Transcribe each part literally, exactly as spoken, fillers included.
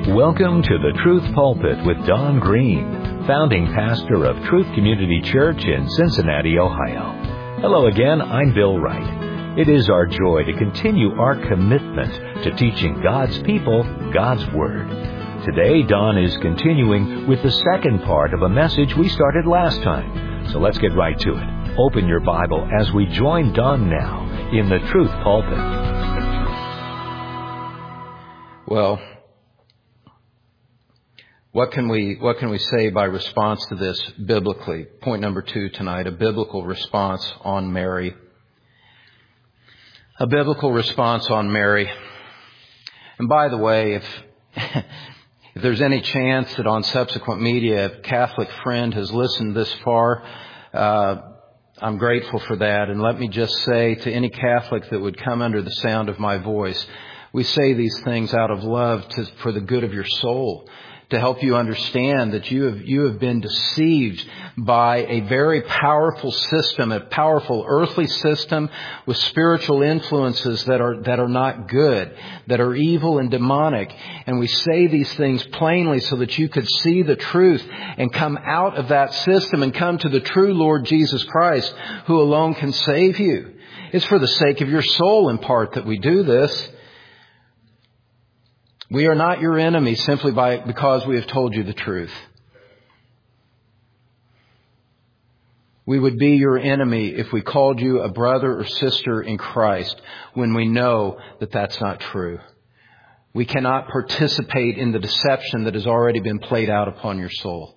Welcome to the Truth Pulpit with Don Green, founding pastor of Truth Community Church in Cincinnati, Ohio. Hello again, I'm Bill Wright. It is our joy to continue our commitment to teaching God's people God's Word. Today, Don is continuing with the second part of a message we started last time. So let's get right to it. Open your Bible as we join Don now in the Truth Pulpit. Well, What can we what can we say by response to this biblically? Point number two tonight, a biblical response on Mary. A biblical response on Mary. And by the way, if if there's any chance that on subsequent media a Catholic friend has listened this far, uh, I'm grateful for that. And let me just say to any Catholic that would come under the sound of my voice, we say these things out of love to, for the good of your soul, to help you understand that you have you have been deceived by a very powerful system, a powerful earthly system with spiritual influences that are that are not good, that are evil and demonic. And we say these things plainly so that you could see the truth and come out of that system and come to the true Lord Jesus Christ, who alone can save you. It's for the sake of your soul in part that we do this. We are not your enemy simply by because we have told you the truth. We would be your enemy if we called you a brother or sister in Christ when we know that that's not true. We cannot participate in the deception that has already been played out upon your soul.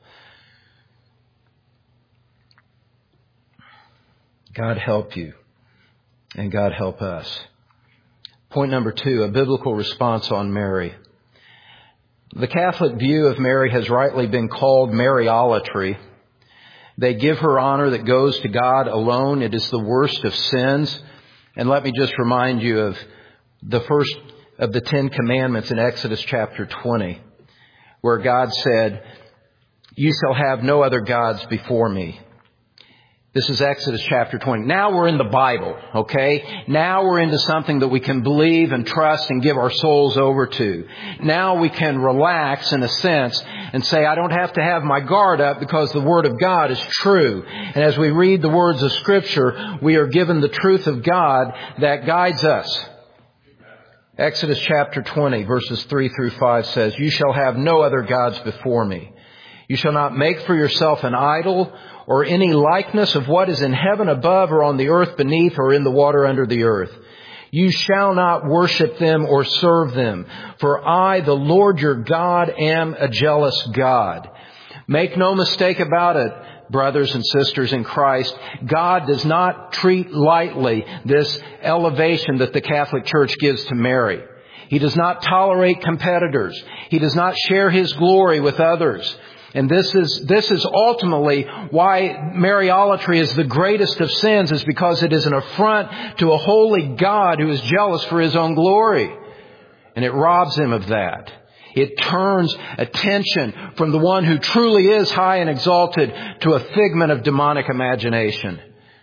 God help you, and God help us. Point number two, a biblical response on Mary. The Catholic view of Mary has rightly been called Mariolatry. They give her honor that goes to God alone. It is the worst of sins. And let me just remind you of the first of the Ten Commandments in Exodus chapter twenty, where God said, "You shall have no other gods before me." This is Exodus chapter twenty. Now we're in the Bible, okay? Now we're into something that we can believe and trust and give our souls over to. Now we can relax in a sense and say, I don't have to have my guard up because the Word of God is true. And as we read the words of Scripture, we are given the truth of God that guides us. Exodus chapter twenty, verses three through five says, "You shall have no other gods before me. You shall not make for yourself an idol or any likeness of what is in heaven above or on the earth beneath or in the water under the earth. You shall not worship them or serve them. For I, the Lord your God, am a jealous God." Make no mistake about it, brothers and sisters in Christ. God does not treat lightly this elevation that the Catholic Church gives to Mary. He does not tolerate competitors. He does not share His glory with others. And this is this is ultimately why Mariolatry is the greatest of sins, is because it is an affront to a holy God who is jealous for His own glory. And it robs Him of that. It turns attention from the one who truly is high and exalted to a figment of demonic imagination.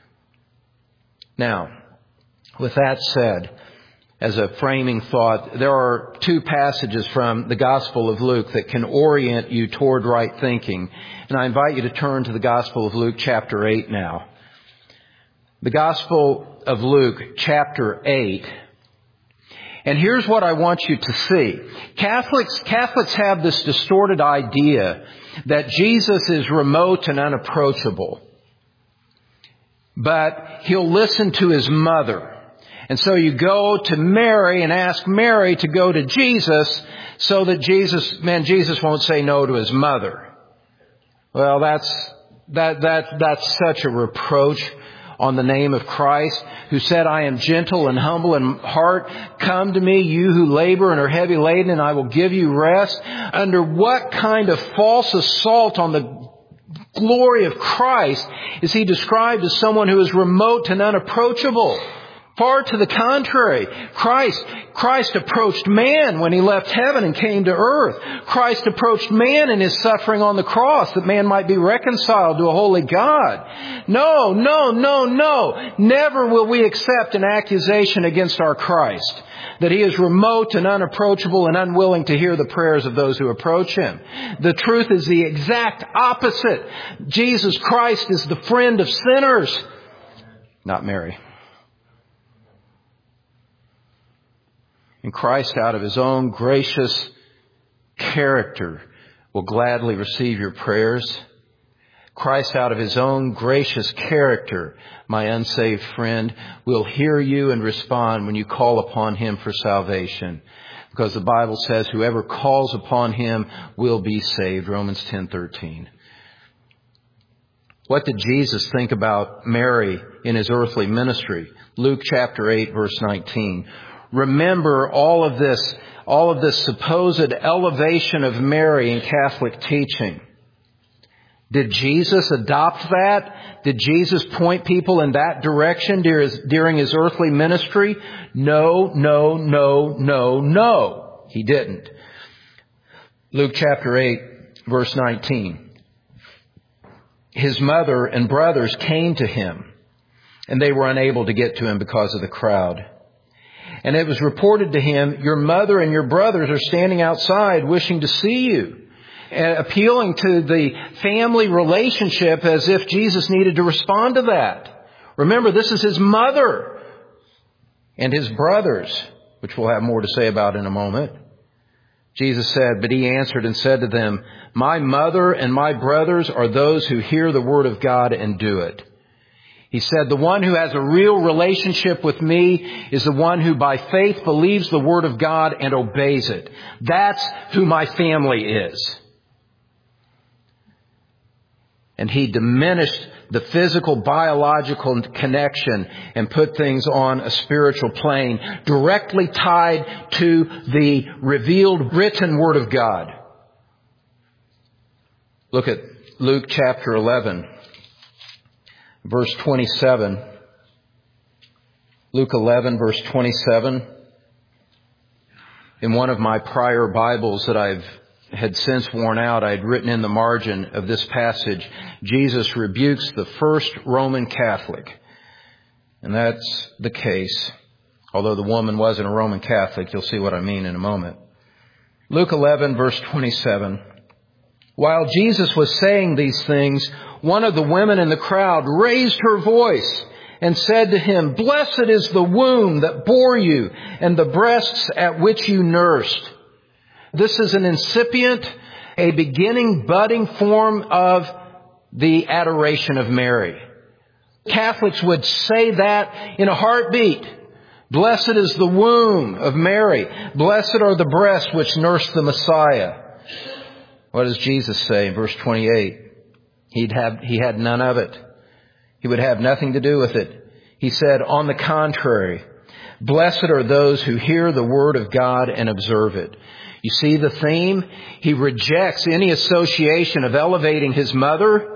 Now, with that said, as a framing thought, there are two passages from the Gospel of Luke that can orient you toward right thinking. And I invite you to turn to the Gospel of Luke chapter eight now. The Gospel of Luke chapter eight. And here's what I want you to see. Catholics, Catholics have this distorted idea that Jesus is remote and unapproachable. But He'll listen to His mother. And so you go to Mary and ask Mary to go to Jesus so that Jesus, man, Jesus won't say no to His mother. Well, that's, that, that, that's such a reproach on the name of Christ, who said, "I am gentle and humble in heart. Come to me, you who labor and are heavy laden, and I will give you rest." Under what kind of false assault on the glory of Christ is He described as someone who is remote and unapproachable? Far to the contrary, Christ, Christ approached man when He left heaven and came to earth. Christ approached man in His suffering on the cross that man might be reconciled to a holy God. No, no, no, no. Never will we accept an accusation against our Christ that He is remote and unapproachable and unwilling to hear the prayers of those who approach Him. The truth is the exact opposite. Jesus Christ is the friend of sinners, not Mary. And Christ, out of His own gracious character, will gladly receive your prayers. Christ, out of His own gracious character, my unsaved friend, will hear you and respond when you call upon Him for salvation. Because the Bible says whoever calls upon Him will be saved. Romans ten thirteen. What did Jesus think about Mary in His earthly ministry? Luke chapter eight, verse nineteen. Remember all of this, all of this supposed elevation of Mary in Catholic teaching. Did Jesus adopt that? Did Jesus point people in that direction during His earthly ministry? No, no, no, no, no. He didn't. Luke chapter eight, verse nineteen. His mother and brothers came to Him, and they were unable to get to Him because of the crowd. And it was reported to Him, your mother and your brothers are standing outside wishing to see you. Appealing to the family relationship as if Jesus needed to respond to that. Remember, this is His mother and His brothers, which we'll have more to say about in a moment. Jesus said, but He answered and said to them, my mother and my brothers are those who hear the word of God and do it. He said, the one who has a real relationship with me is the one who by faith believes the word of God and obeys it. That's who my family is. And He diminished the physical, biological connection and put things on a spiritual plane directly tied to the revealed written Word of God. Look at Luke chapter eleven, verse twenty-seven. Luke eleven, verse twenty-seven. In one of my prior Bibles that I've had since worn out, I had written in the margin of this passage, Jesus rebukes the first Roman Catholic. And that's the case. Although the woman wasn't a Roman Catholic, you'll see what I mean in a moment. Luke eleven, verse twenty-seven. While Jesus was saying these things, one of the women in the crowd raised her voice and said to Him, blessed is the womb that bore you and the breasts at which you nursed. This is an incipient, a beginning, budding form of the adoration of Mary. Catholics would say that in a heartbeat. Blessed is the womb of Mary. Blessed are the breasts which nursed the Messiah. What does Jesus say in verse twenty-eight? He'd have, he had none of it. He would have nothing to do with it. He said, on the contrary, blessed are those who hear the word of God and observe it. You see the theme? He rejects any association of elevating His mother.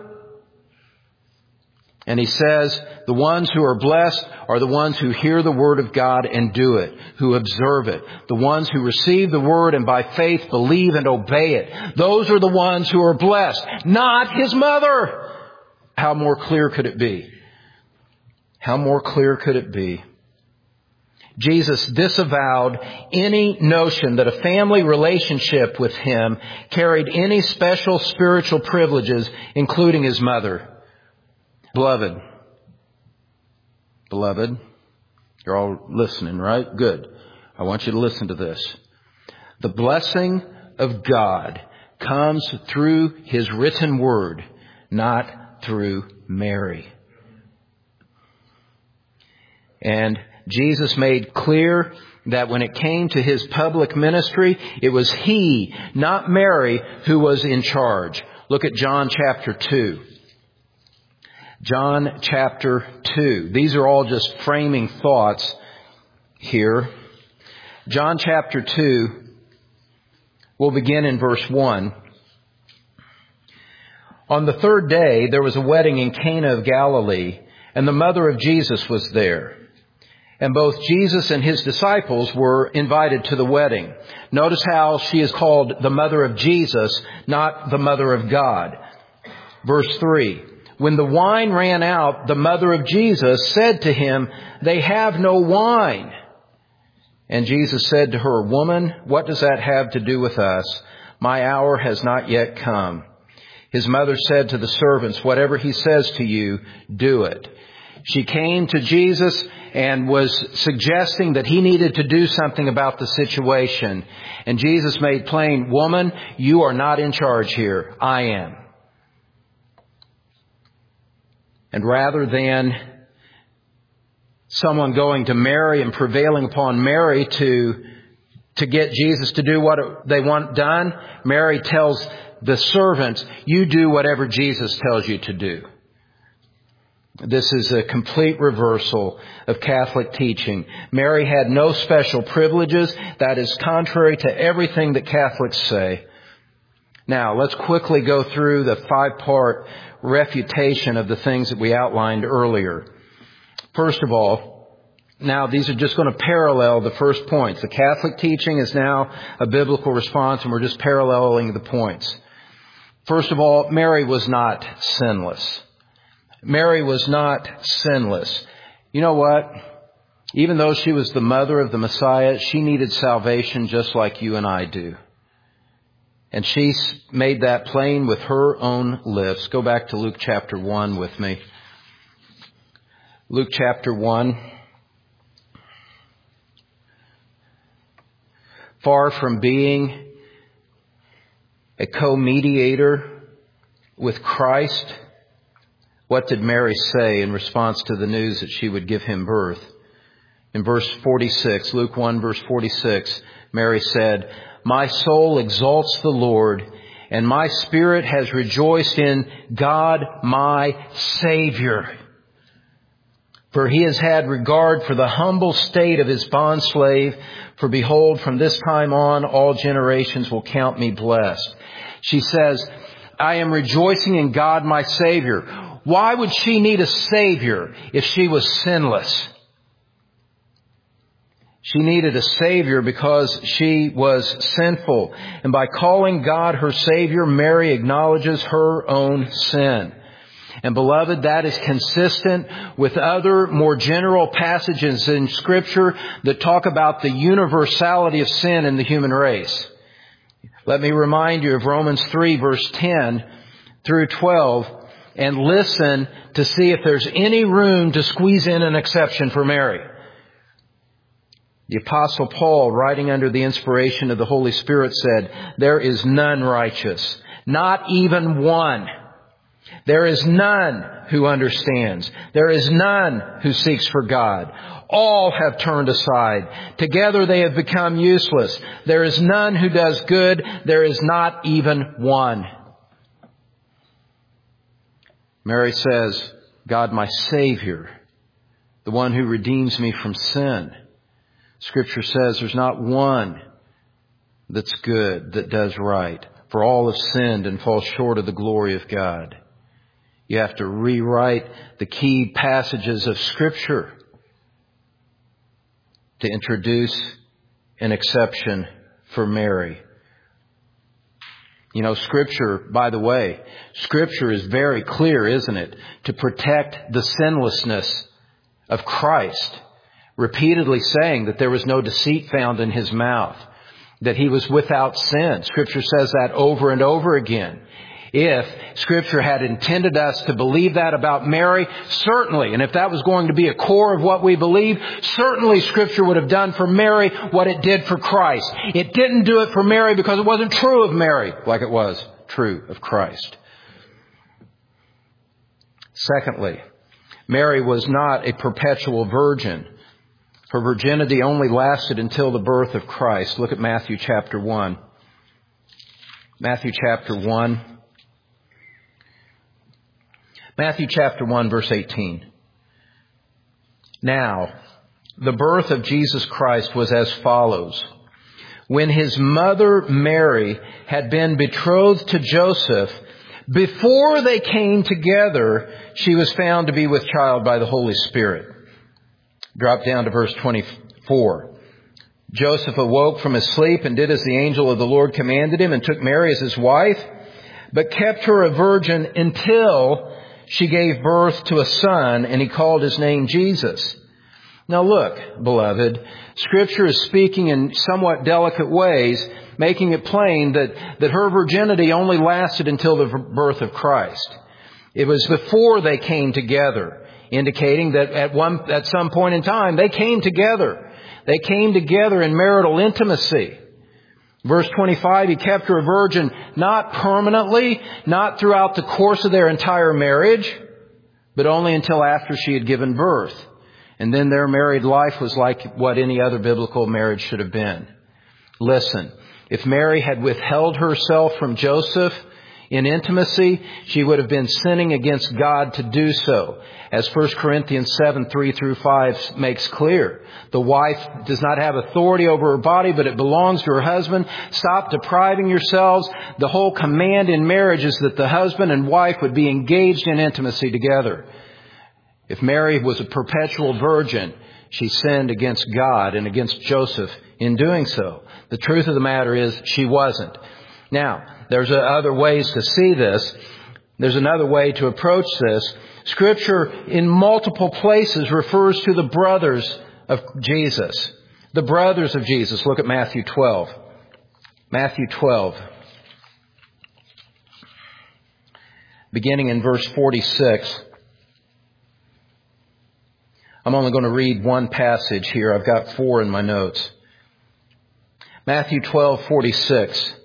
And He says, the ones who are blessed are the ones who hear the word of God and do it, who observe it. The ones who receive the word and by faith believe and obey it. Those are the ones who are blessed, not His mother. How more clear could it be? How more clear could it be? Jesus disavowed any notion that a family relationship with Him carried any special spiritual privileges, including His mother. Beloved, beloved, you're all listening, right? Good. I want you to listen to this. The blessing of God comes through His written word, not through Mary. And Jesus made clear that when it came to His public ministry, it was He, not Mary, who was in charge. Look at John chapter two. John chapter two. These are all just framing thoughts here. John chapter two, we'll begin in verse one. On the third day, there was a wedding in Cana of Galilee, and the mother of Jesus was there. And both Jesus and his disciples were invited to the wedding. Notice how she is called the mother of Jesus, not the mother of God. Verse three. When the wine ran out, the mother of Jesus said to him, "They have no wine." And Jesus said to her, "Woman, what does that have to do with us? My hour has not yet come." His mother said to the servants, "Whatever he says to you, do it." She came to Jesus and was suggesting that he needed to do something about the situation. And Jesus made plain, "Woman, you are not in charge here. I am." And rather than someone going to Mary and prevailing upon Mary to, to get Jesus to do what they want done, Mary tells the servants, "You do whatever Jesus tells you to do." This is a complete reversal of Catholic teaching. Mary had no special privileges. That is contrary to everything that Catholics say. Now, let's quickly go through the five-part refutation of the things that we outlined earlier. First of all, now these are just going to parallel the first points. The Catholic teaching is now a biblical response, and we're just paralleling the points. First of all, Mary was not sinless. Mary was not sinless. You know what? Even though she was the mother of the Messiah, she needed salvation just like you and I do. And she made that plain with her own lips. Go back to Luke chapter one with me. Luke chapter one. Far from being a co-mediator with Christ, what did Mary say in response to the news that she would give him birth? In verse forty-six, Luke one verse forty-six, Mary said, "My soul exalts the Lord, and my spirit has rejoiced in God my Savior. For he has had regard for the humble state of his bondslave. For behold, from this time on, all generations will count me blessed." She says, "I am rejoicing in God my Savior." Why would she need a Savior if she was sinless? She needed a Savior because she was sinful. And by calling God her Savior, Mary acknowledges her own sin. And beloved, that is consistent with other more general passages in Scripture that talk about the universality of sin in the human race. Let me remind you of Romans three verse ten through twelve, and listen to see if there's any room to squeeze in an exception for Mary. The Apostle Paul, writing under the inspiration of the Holy Spirit, said, "There is none righteous, not even one. There is none who understands. There is none who seeks for God. All have turned aside. Together they have become useless. There is none who does good. There is not even one." Mary says, "God my Savior, the one who redeems me from sin." Scripture says there's not one that's good, that does right. For all have sinned and fall short of the glory of God. You have to rewrite the key passages of Scripture to introduce an exception for Mary. You know, Scripture, by the way, Scripture is very clear, isn't it? To protect the sinlessness of Christ. Repeatedly saying that there was no deceit found in his mouth. That he was without sin. Scripture says that over and over again. If Scripture had intended us to believe that about Mary, certainly, and if that was going to be a core of what we believe, certainly Scripture would have done for Mary what it did for Christ. It didn't do it for Mary because it wasn't true of Mary like it was true of Christ. Secondly, Mary was not a perpetual virgin. Her virginity only lasted until the birth of Christ. Look at Matthew chapter one. Matthew chapter one. Matthew chapter one, verse eighteen. Now, the birth of Jesus Christ was as follows. When his mother Mary had been betrothed to Joseph, before they came together, she was found to be with child by the Holy Spirit. Drop down to verse twenty-four. Joseph awoke from his sleep and did as the angel of the Lord commanded him and took Mary as his wife, but kept her a virgin until she gave birth to a son, and he called his name Jesus. Now look, beloved, Scripture is speaking in somewhat delicate ways, making it plain that, that her virginity only lasted until the birth of Christ. It was before they came together, indicating that at one, at some point in time, they came together. They came together in marital intimacy. Verse twenty-five, he kept her a virgin not permanently, not throughout the course of their entire marriage, but only until after she had given birth. And then their married life was like what any other biblical marriage should have been. Listen, if Mary had withheld herself from Joseph in intimacy, she would have been sinning against God to do so. As First Corinthians seven, three through five makes clear. The wife does not have authority over her body, but it belongs to her husband. Stop depriving yourselves. The whole command in marriage is that the husband and wife would be engaged in intimacy together. If Mary was a perpetual virgin, she sinned against God and against Joseph in doing so. The truth of the matter is she wasn't. Now, there's other ways to see this. There's another way to approach this. Scripture in multiple places refers to the brothers of Jesus. The brothers of Jesus. Look at Matthew twelve. Matthew twelve. Beginning in verse forty-six. I'm only going to read one passage here. I've got four in my notes. Matthew twelve, forty-six.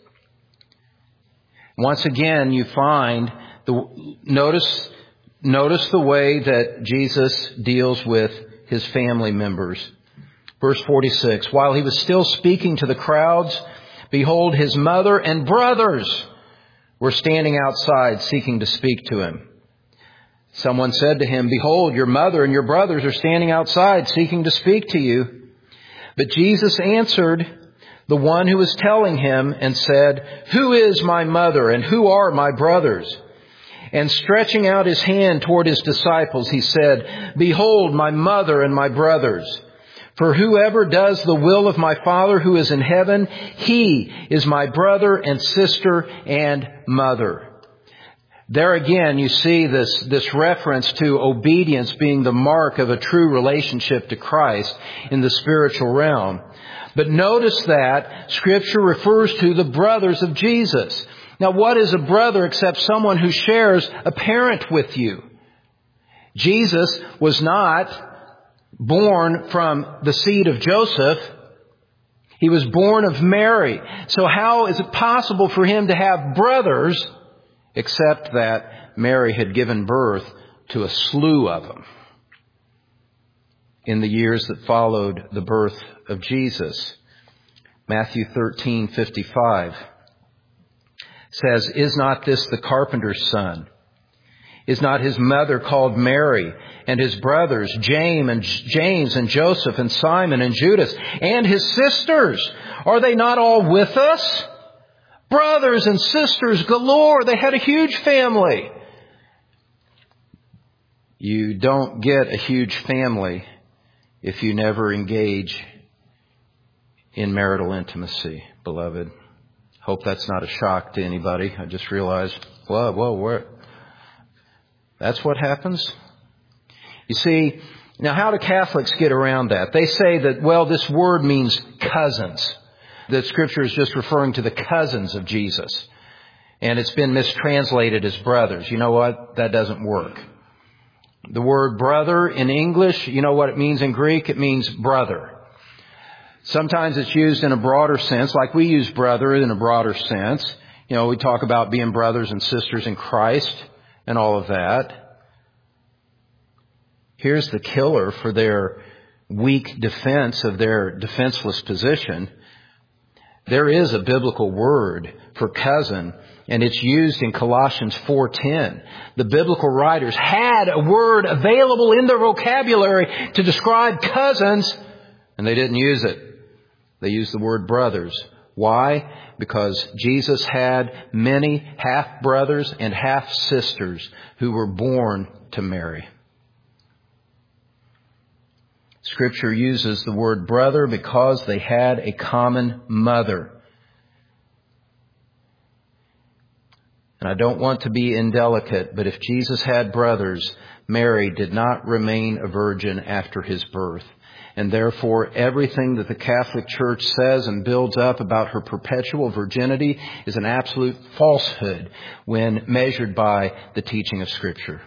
Once again, you find the, notice, notice the way that Jesus deals with his family members. Verse forty-six. While he was still speaking to the crowds, behold, his mother and brothers were standing outside seeking to speak to him. Someone said to him, behold, your mother and your brothers are standing outside seeking to speak to you. But Jesus answered the one who was telling him and said, who is my mother and who are my brothers? And stretching out his hand toward his disciples, he said, behold, my mother and my brothers. For whoever does the will of my Father who is in heaven, he is my brother and sister and mother. There again, you see this, this reference to obedience being the mark of a true relationship to Christ in the spiritual realm. But notice that Scripture refers to the brothers of Jesus. Now, what is a brother except someone who shares a parent with you? Jesus was not born from the seed of Joseph. He was born of Mary. So how is it possible for him to have brothers except that Mary had given birth to a slew of them in the years that followed the birth of Jesus? Matthew thirteen fifty-five says, is not this the carpenter's son? Is not his mother called Mary, and his brothers James and James and Joseph and Simon and Judas, and his sisters? Are they not all with us? Brothers and sisters galore. They had a huge family. You don't get a huge family if you never engage in marital intimacy, beloved. Hope that's not a shock to anybody. I just realized, whoa, whoa, where? That's what happens? You see, now how do Catholics get around that? They say that, well, this word means cousins. That Scripture is just referring to the cousins of Jesus. And it's been mistranslated as brothers. You know what? That doesn't work. The word brother in English, you know what it means in Greek? It means brother. Sometimes it's used in a broader sense, like we use brother in a broader sense. You know, we talk about being brothers and sisters in Christ and all of that. Here's the killer for their weak defense of their defenseless position. There is a biblical word for cousin, and it's used in Colossians four ten. The biblical writers had a word available in their vocabulary to describe cousins, and they didn't use it. They used the word brothers. Why? Because Jesus had many half-brothers and half-sisters who were born to Mary. Scripture uses the word brother because they had a common mother. And I don't want to be indelicate, but if Jesus had brothers, Mary did not remain a virgin after his birth. And therefore, everything that the Catholic Church says and builds up about her perpetual virginity is an absolute falsehood when measured by the teaching of Scripture.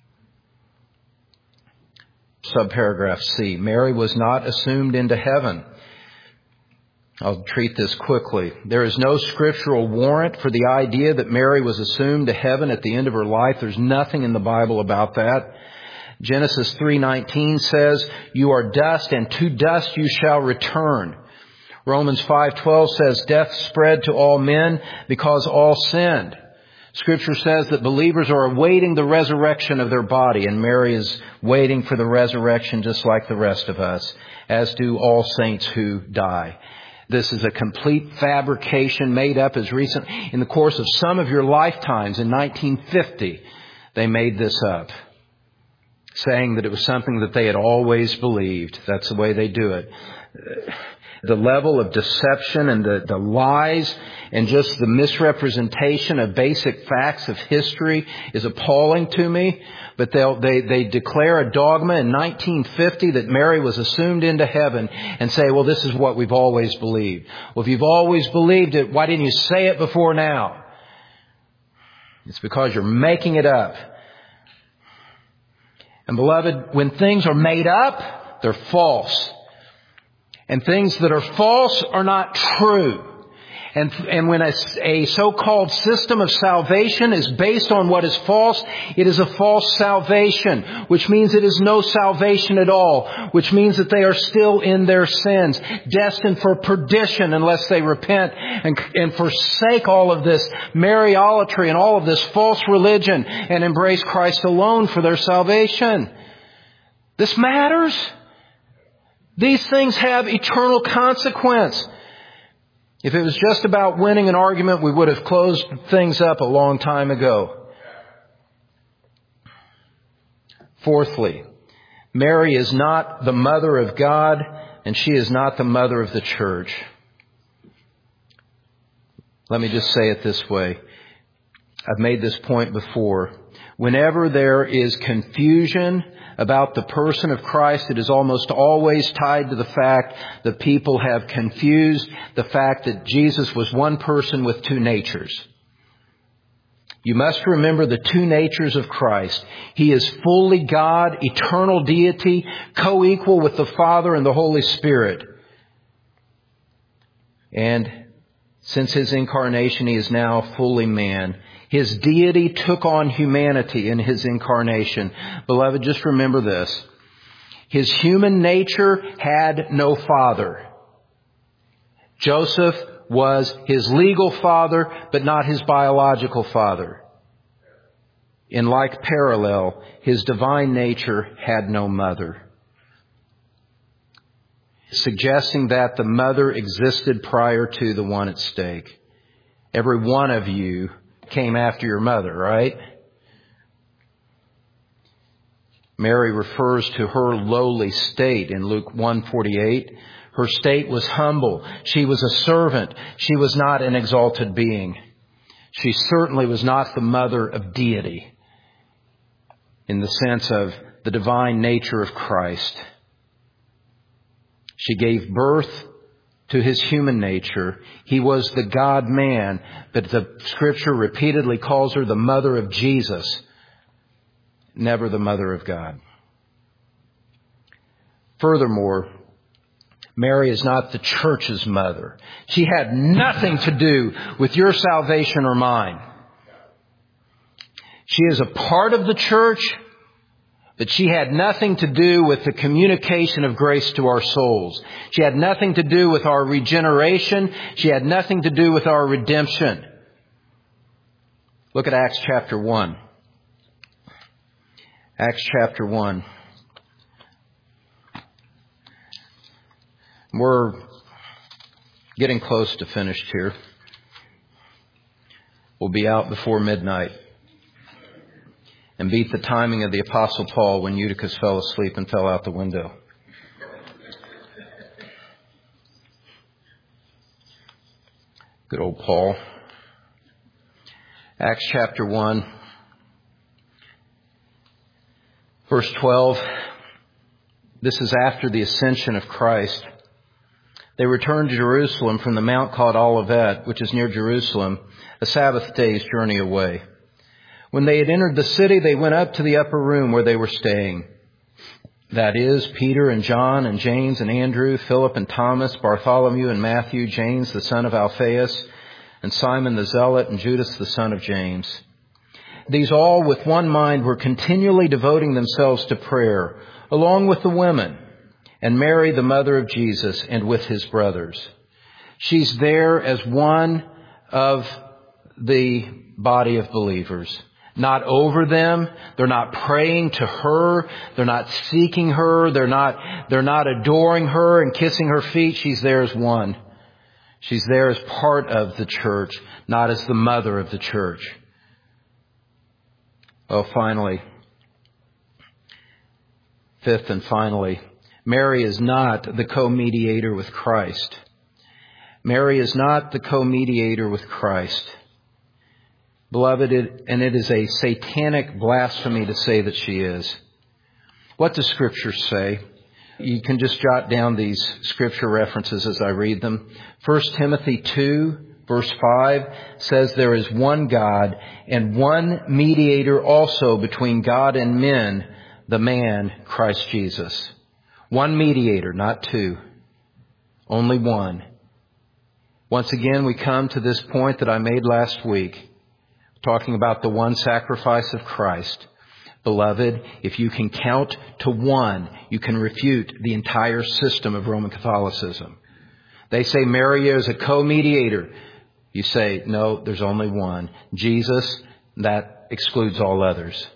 Subparagraph C. Mary was not assumed into heaven. I'll treat this quickly. There is no scriptural warrant for the idea that Mary was assumed to heaven at the end of her life. There's nothing in the Bible about that. Genesis three nineteen says, "You are dust, and to dust you shall return." Romans five twelve says, "Death spread to all men because all sinned." Scripture says that believers are awaiting the resurrection of their body, and Mary is waiting for the resurrection just like the rest of us, as do all saints who die. This is a complete fabrication made up as recent in the course of some of your lifetimes. In nineteen fifty, they made this up, saying that it was something that they had always believed. That's the way they do it. The level of deception and the, the lies and just the misrepresentation of basic facts of history is appalling to me. But they'll, they they declare a dogma in nineteen fifty that Mary was assumed into heaven and say, well, this is what we've always believed. Well, if you've always believed it, why didn't you say it before now? It's because you're making it up. And beloved, when things are made up, they're false. And things that are false are not true. And, and when a, a so-called system of salvation is based on what is false, it is a false salvation, which means it is no salvation at all, which means that they are still in their sins, destined for perdition unless they repent and, and forsake all of this Mariolatry and all of this false religion and embrace Christ alone for their salvation. This matters. These things have eternal consequence. If it was just about winning an argument, we would have closed things up a long time ago. Fourthly, Mary is not the mother of God, and she is not the mother of the church. Let me just say it this way. I've made this point before. Whenever there is confusion about the person of Christ, it is almost always tied to the fact that people have confused the fact that Jesus was one person with two natures. You must remember the two natures of Christ. He is fully God, eternal deity, co-equal with the Father and the Holy Spirit. And since His incarnation, He is now fully man. His deity took on humanity in His incarnation. Beloved, just remember this. His human nature had no father. Joseph was His legal father, but not His biological father. In like parallel, His divine nature had no mother. Suggesting that the mother existed prior to the one at stake. Every one of you came after your mother, right? Mary refers to her lowly state in Luke one forty-eight. Her state was humble. She was a servant. She was not an exalted being. She certainly was not the mother of deity in the sense of the divine nature of Christ. She gave birth to His human nature. He was the God-man, but the Scripture repeatedly calls her the mother of Jesus, never the mother of God. Furthermore, Mary is not the church's mother. She had nothing to do with your salvation or mine. She is a part of the church, but she had nothing to do with the communication of grace to our souls. She had nothing to do with our regeneration. She had nothing to do with our redemption. Look at Acts chapter one. Acts chapter one. We're getting close to finished here. We'll be out before midnight. And beat the timing of the Apostle Paul when Eutychus fell asleep and fell out the window. Good old Paul. Acts chapter one, verse twelve. This is after the ascension of Christ. They returned to Jerusalem from the mount called Olivet, which is near Jerusalem, a Sabbath day's journey away. When they had entered the city, they went up to the upper room where they were staying. That is, Peter and John and James and Andrew, Philip and Thomas, Bartholomew and Matthew, James the son of Alphaeus, and Simon the Zealot, and Judas the son of James. These all with one mind were continually devoting themselves to prayer, along with the women, and Mary the mother of Jesus, and with his brothers. She's there as one of the body of believers. Not over them. They're not praying to her. They're not seeking her. They're not, they're not adoring her and kissing her feet. She's there as one. She's there as part of the church, not as the mother of the church. Oh, finally, fifth and finally, Mary is not the co-mediator with Christ. Mary is not the co-mediator with Christ. Beloved, it, and it is a satanic blasphemy to say that she is. What does Scripture say? You can just jot down these Scripture references as I read them. First Timothy two, verse five says there is one God and one mediator also between God and men, the man, Christ Jesus. One mediator, not two. Only one. Once again, we come to this point that I made last week, talking about the one sacrifice of Christ. Beloved, if you can count to one, you can refute the entire system of Roman Catholicism. They say Mary is a co-mediator. You say, no, there's only one. Jesus, that excludes all others.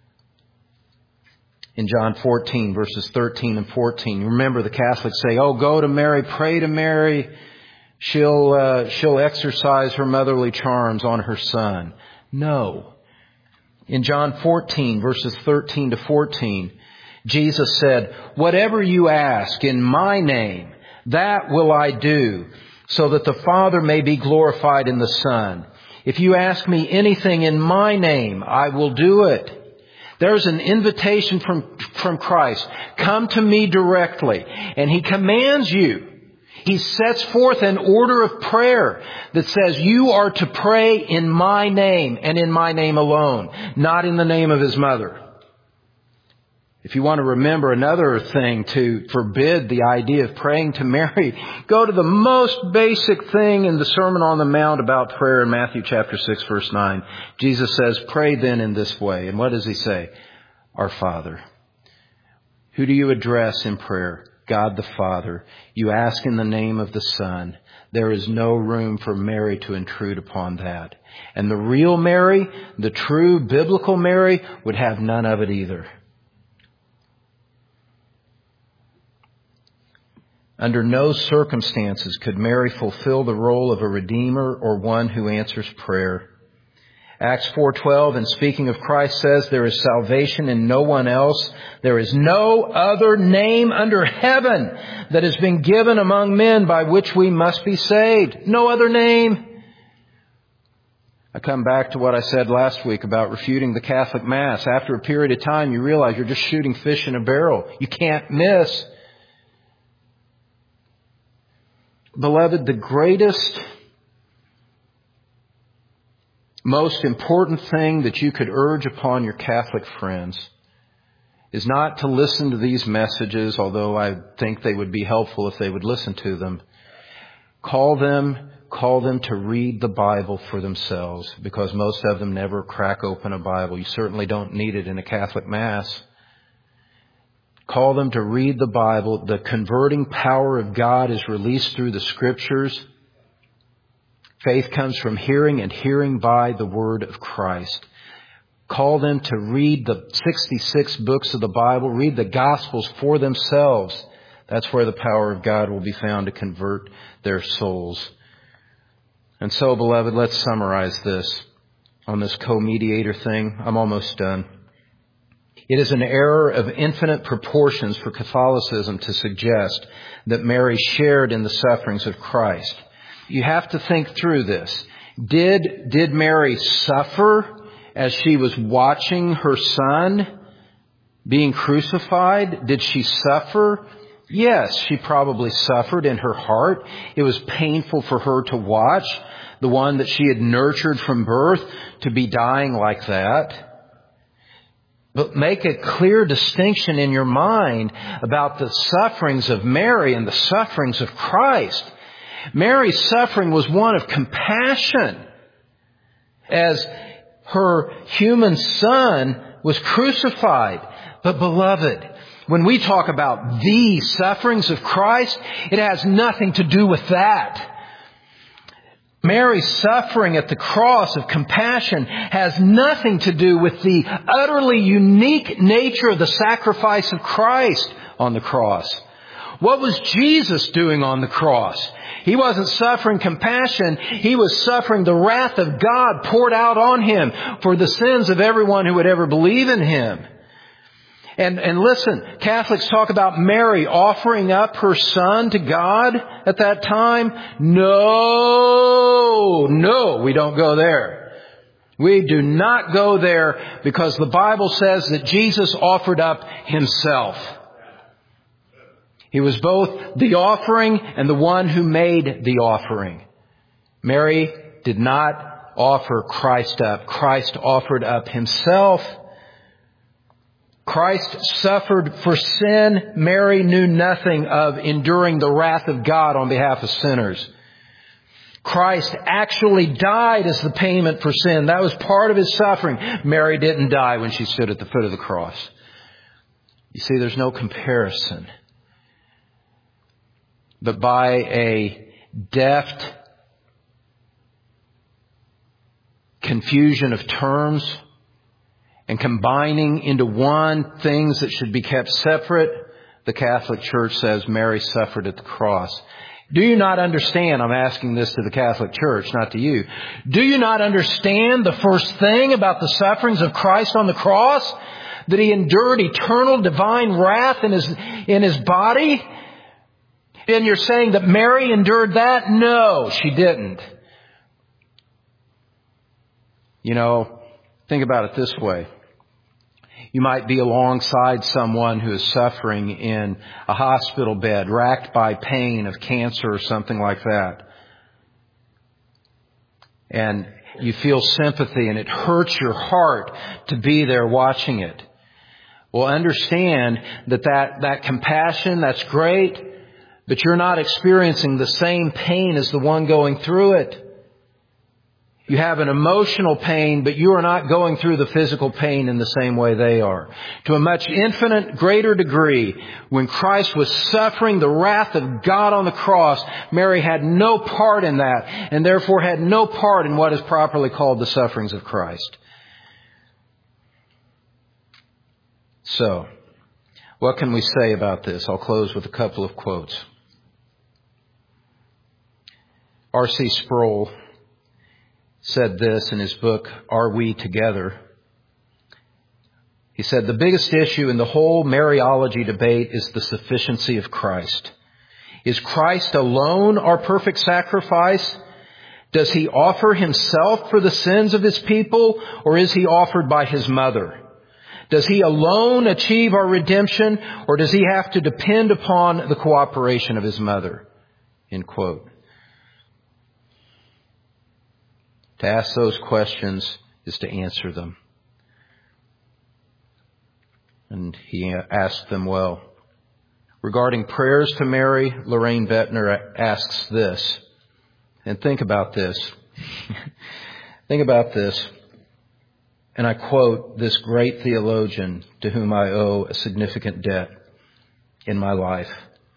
In John fourteen, verses thirteen and fourteen, remember the Catholics say, oh, go to Mary, pray to Mary. She'll, uh, she'll exercise her motherly charms on her son. No. In John fourteen, verses thirteen to fourteen, Jesus said, whatever you ask in my name, that will I do, so that the Father may be glorified in the Son. If you ask me anything in my name, I will do it. There's an invitation from, from Christ. Come to me directly. And He commands you. He sets forth an order of prayer that says you are to pray in my name and in my name alone, not in the name of His mother. If you want to remember another thing to forbid the idea of praying to Mary, go to the most basic thing in the Sermon on the Mount about prayer in Matthew chapter six, verse nine. Jesus says, pray then in this way. And what does He say? Our Father. Who do you address in prayer? God the Father. You ask in the name of the Son. There is no room for Mary to intrude upon that. And the real Mary, the true biblical Mary, would have none of it either. Under no circumstances could Mary fulfill the role of a redeemer or one who answers prayer. Acts four twelve, and speaking of Christ, says there is salvation in no one else. There is no other name under heaven that has been given among men by which we must be saved. No other name. I come back to what I said last week about refuting the Catholic Mass. After a period of time, you realize you're just shooting fish in a barrel. You can't miss. Beloved, the greatest, most important thing that you could urge upon your Catholic friends is not to listen to these messages, although I think they would be helpful if they would listen to them. Call them, call them to read the Bible for themselves, because most of them never crack open a Bible. You certainly don't need it in a Catholic Mass. Call them to read the Bible. The converting power of God is released through the Scriptures. Faith comes from hearing, and hearing by the Word of Christ. Call them to read the sixty-six books of the Bible, read the Gospels for themselves. That's where the power of God will be found to convert their souls. And so, beloved, let's summarize this on this co-mediator thing. I'm almost done. It is an error of infinite proportions for Catholicism to suggest that Mary shared in the sufferings of Christ. you have to think through this. Did, did Mary suffer as she was watching her son being crucified? Did she suffer? Yes, she probably suffered in her heart. It was painful for her to watch the one that she had nurtured from birth to be dying like that. But make a clear distinction in your mind about the sufferings of Mary and the sufferings of Christ. Mary's suffering was one of compassion as her human son was crucified. But beloved, when we talk about the sufferings of Christ, it has nothing to do with that. Mary's suffering at the cross of compassion has nothing to do with the utterly unique nature of the sacrifice of Christ on the cross. What was Jesus doing on the cross? He wasn't suffering compassion. He was suffering the wrath of God poured out on Him for the sins of everyone who would ever believe in Him. And, and listen, Catholics talk about Mary offering up her son to God at that time. No, no, we don't go there. We do not go there because the Bible says that Jesus offered up Himself. He was both the offering and the one who made the offering. Mary did not offer Christ up. Christ offered up Himself. Christ suffered for sin. Mary knew nothing of enduring the wrath of God on behalf of sinners. Christ actually died as the payment for sin. That was part of His suffering. Mary didn't die when she stood at the foot of the cross. You see, there's no comparison. But by a deft confusion of terms and combining into one things that should be kept separate, the Catholic Church says Mary suffered at the cross. Do you not understand? I'm asking this to the Catholic Church, not to you. Do you not understand the first thing about the sufferings of Christ on the cross? That He endured eternal divine wrath in His, in His body? And you're saying that Mary endured that? No, she didn't. You know, think about it this way. You might be alongside someone who is suffering in a hospital bed, racked by pain of cancer or something like that. And you feel sympathy and it hurts your heart to be there watching it. Well, understand that that, that compassion, that's great, but you're not experiencing the same pain as the one going through it. You have an emotional pain, but you are not going through the physical pain in the same way they are. To a much infinite greater degree, when Christ was suffering the wrath of God on the cross, Mary had no part in that, and therefore had no part in what is properly called the sufferings of Christ. So, what can we say about this? I'll close with a couple of quotes. R C Sproul said this in his book, Are We Together? He said, the biggest issue in the whole Mariology debate is the sufficiency of Christ. Is Christ alone our perfect sacrifice? Does He offer Himself for the sins of His people, or is He offered by His mother? Does He alone achieve our redemption, or does He have to depend upon the cooperation of His mother? End quote. To ask those questions is to answer them. And he asked them well. Regarding prayers to Mary, Lorraine Bettner asks this. And think about this. Think about this. And I quote this great theologian to whom I owe a significant debt in my life.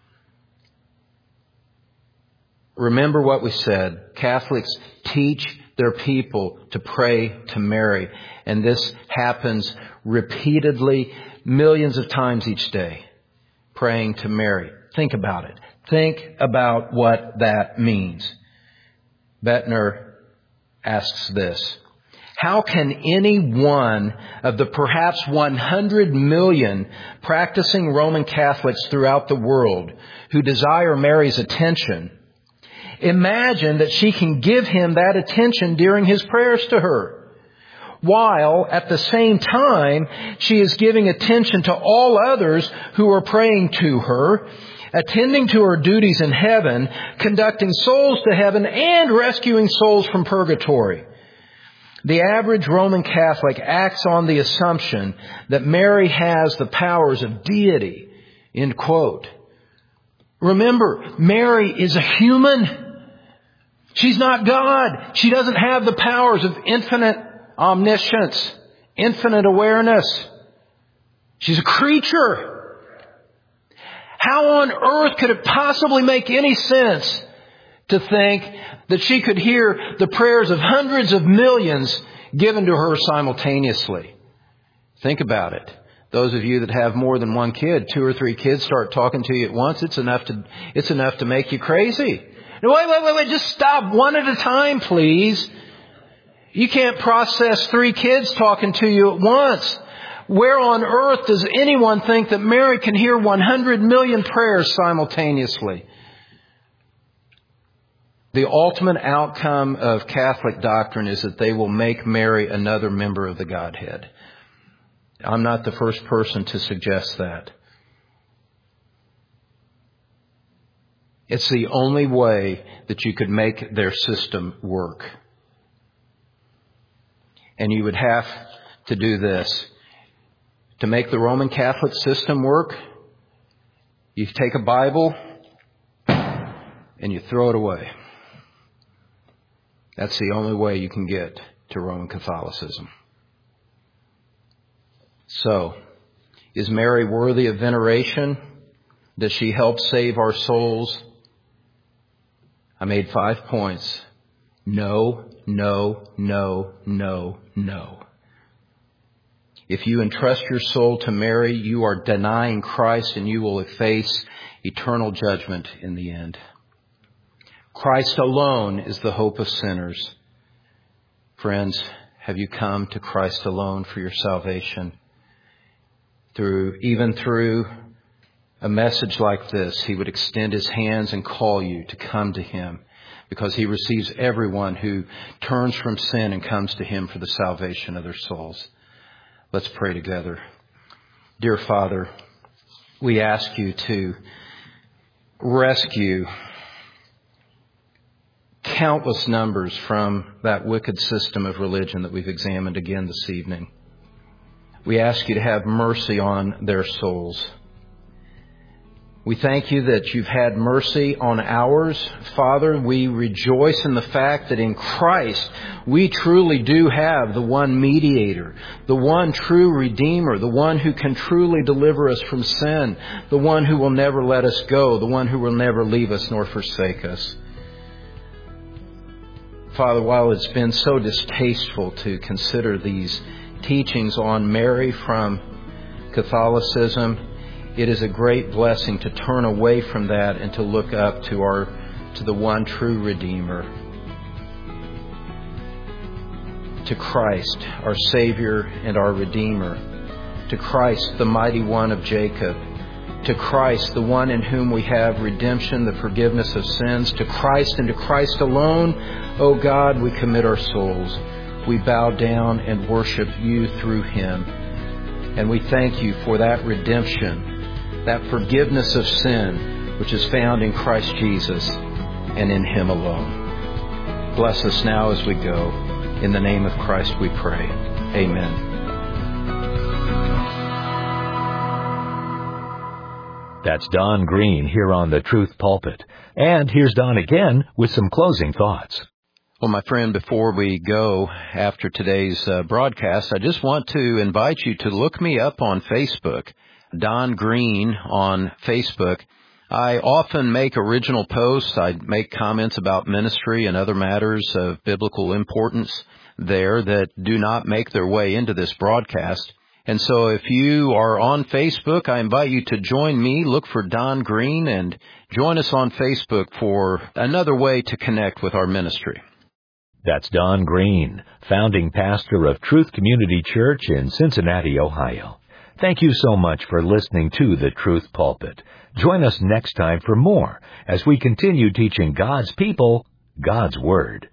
Remember what we said. Catholics teach their people to pray to Mary. And this happens repeatedly, millions of times each day. Praying to Mary. Think about it. Think about what that means. Bettner asks this. How can any one of the perhaps one hundred million practicing Roman Catholics throughout the world who desire Mary's attention Imagine that she can give him that attention during his prayers to her, while at the same time she is giving attention to all others who are praying to her, attending to her duties in heaven, conducting souls to heaven, and rescuing souls from purgatory. The average Roman Catholic acts on the assumption that Mary has the powers of deity, end quote. Remember, Mary is a human. She's not God. She doesn't have the powers of infinite omniscience, infinite awareness. She's a creature. How on earth could it possibly make any sense to think that she could hear the prayers of hundreds of millions given to her simultaneously? Think about it. Those of you that have more than one kid, two or three kids start talking to you at once, it's enough to, it's enough to make you crazy. No, wait, wait, wait, wait, just stop one at a time, please. You can't process three kids talking to you at once. Where on earth does anyone think that Mary can hear one hundred million prayers simultaneously? The ultimate outcome of Catholic doctrine is that they will make Mary another member of the Godhead. I'm not the first person to suggest that. It's the only way that you could make their system work. And you would have to do this. To make the Roman Catholic system work, you take a Bible and you throw it away. That's the only way you can get to Roman Catholicism. So, is Mary worthy of veneration? Does she help save our souls? I made five points. No, no, no, no, no. If you entrust your soul to Mary, you are denying Christ and you will face eternal judgment in the end. Christ alone is the hope of sinners. Friends, have you come to Christ alone for your salvation? Through, even through a message like this, He would extend His hands and call you to come to Him, because He receives everyone who turns from sin and comes to Him for the salvation of their souls. Let's pray together. Dear Father, we ask you to rescue countless numbers from that wicked system of religion that we've examined again this evening. We ask you to have mercy on their souls. We thank you that you've had mercy on ours. Father, we rejoice in the fact that in Christ we truly do have the one mediator, the one true Redeemer, the one who can truly deliver us from sin, the one who will never let us go, the one who will never leave us nor forsake us. Father, while it's been so distasteful to consider these teachings on Mary from Catholicism, it is a great blessing to turn away from that and to look up to our to the one true Redeemer, to Christ, our Savior and our Redeemer, to Christ, the mighty one of Jacob, to Christ, the one in whom we have redemption, the forgiveness of sins, to Christ and to Christ alone, O God, we commit our souls. We bow down and worship you through Him. And we thank you for that redemption, that forgiveness of sin, which is found in Christ Jesus and in Him alone. Bless us now as we go. In the name of Christ we pray. Amen. That's Don Green here on The Truth Pulpit. And here's Don again with some closing thoughts. Well, my friend, before we go after today's uh, broadcast, I just want to invite you to look me up on Facebook, Don Green on Facebook. I often make original posts. I make comments about ministry and other matters of biblical importance there that do not make their way into this broadcast. And so if you are on Facebook, I invite you to join me, look for Don Green, and join us on Facebook for another way to connect with our ministry. That's Don Green, founding pastor of Truth Community Church in Cincinnati, Ohio. Thank you so much for listening to The Truth Pulpit. Join us next time for more as we continue teaching God's people God's Word.